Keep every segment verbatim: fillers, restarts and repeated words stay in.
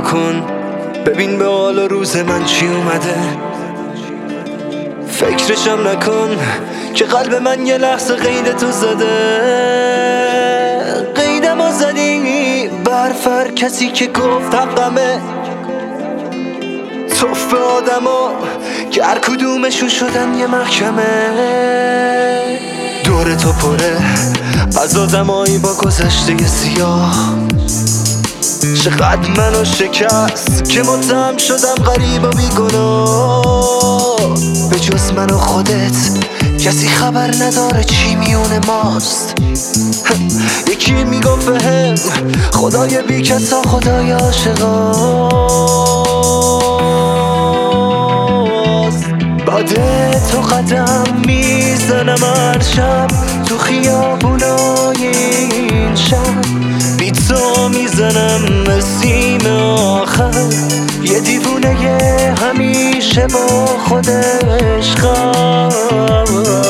کن، ببین به حال و روز من چی اومده. فکرشم نکن که قلب من یه لحظه قید تو زده. قیدم و زدی برفر کسی که گفت حقمه. توف به آدم ها که هر کدومشون شدن یه محکمه. دور تو پره از آدمایی با گذشته سیاه. چقدر منو شکست که متهم شدم غریب و بیگناه. به جز من و خودت کسی خبر نداره چی میونه ماست. یکی میگفت بهم خدای بی کسا خدای عاشقاست. بعد تو قدم میزنم هر شب تو خیابونای این شب. بی تو میزنم مسیم آخر. یه دیوونه یه همیشه با خودش خواه.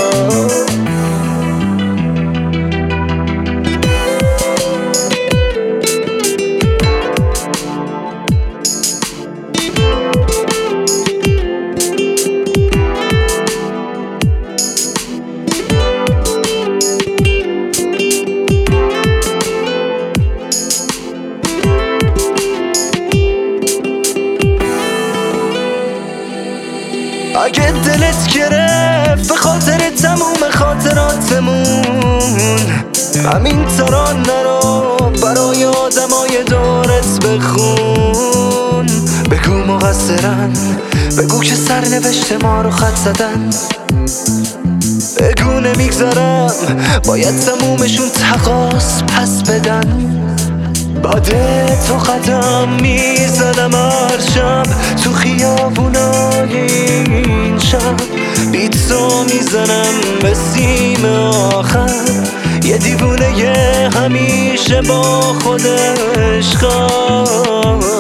اگه دلت گرفت به خاطر تموم خاطراتمون، همین ترانه رو برای آدمای دورت بخون. بگو مقصرن، بگو که سرنوشت ما رو خط زدن. بگو نمیگذارم باید تمومشون تقاص پس بدن. بعد تو قدم میزنم هر شب تو خیابونای این شب. بی تو میزنم به سیم آخر. یه دیوونه یه همیشه با خودش خواه.